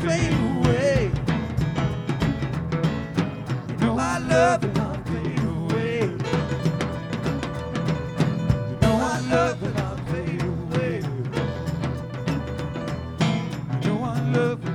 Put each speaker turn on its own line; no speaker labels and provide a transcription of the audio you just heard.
fade away. You know I love it, I'll fade away. You know I love it, I'll fade away. You know I love it.